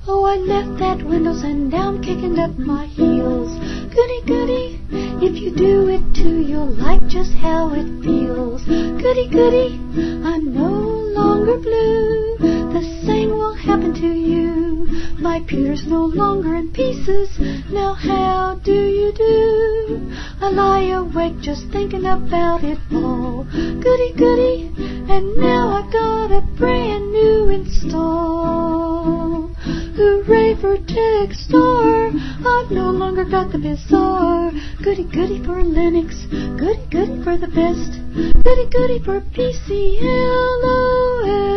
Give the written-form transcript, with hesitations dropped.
Oh, I left that Windows and now I'm kicking up my heels. Goody, goody, if you do it too, you'll like just how it feels. Goody, goody, I'm no longer blue. The same will happen to you. My pewter's no longer in pieces. Now how do you do? I lie awake just thinking about it all. Goody, goody, and now I've got a brand new install. Hooray for TechStar, I've no longer got the bizarre. Goody, goody for Linux, goody, goody for the best. Goody, goody for PCLOS.